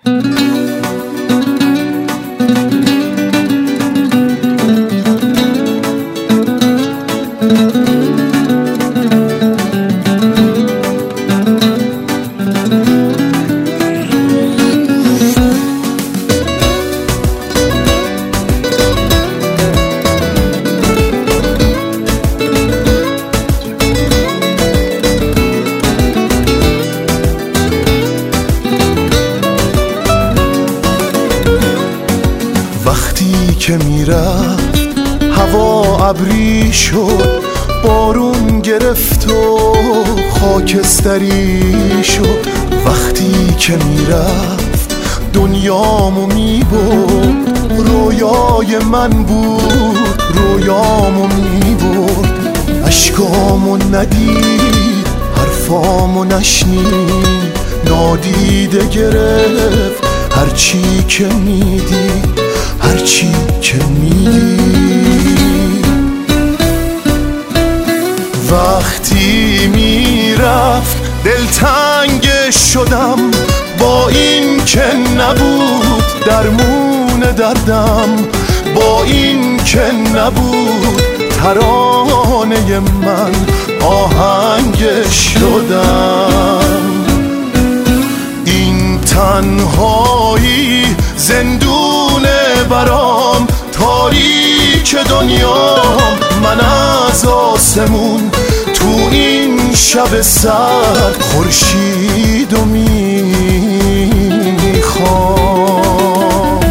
وقتی که میرفت هوا ابری شد، بارون گرفت و خاکستری شد. وقتی که میرفت دنیامو میبرد، رویای من بود رویامو میبرد. اشکامو ندید، حرفامو نشنید، نادیده گرفت هرچی که میدید، هرچی که میدید. وقتی میرفت دلتنگ شدم، با این که نبود درمون دردم، با این که نبود ترانه من آهنگ شدم. این تنهایی زندونه برام، تاریک دنیام من از آسمون، تو این شب سرد خورشیدو میخوام.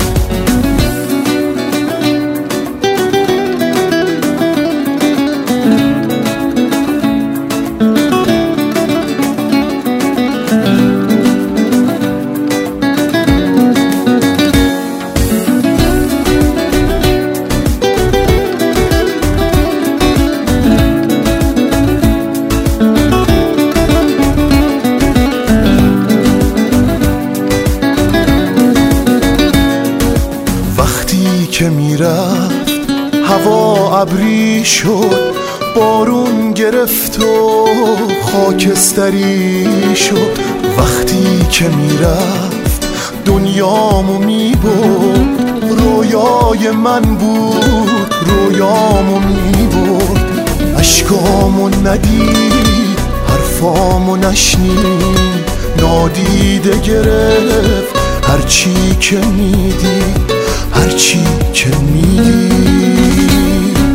که میرفت هوا ابری شد، بارون گرفت و خاکستری شد. وقتی که میرفت دنیامو میبرد، رویای من بود رویامو میبرد. اشکامو ندید، حرفامو نشنید، نادیده گرفت هرچی که میدید، هرچی که میدید.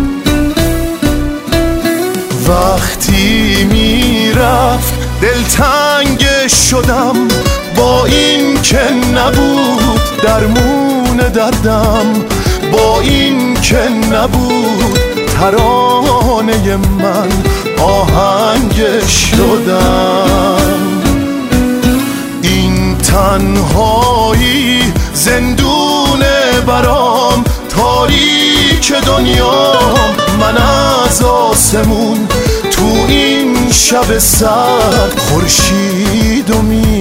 وقتی میرفت دلتنگ شدم، با این که نبود درمون دردم، با این که نبود ترانه من آهنگ شدم. این تنهایی زندونه برام، تاریک دنیام من از آسمون، تو این شب سرد خورشیدو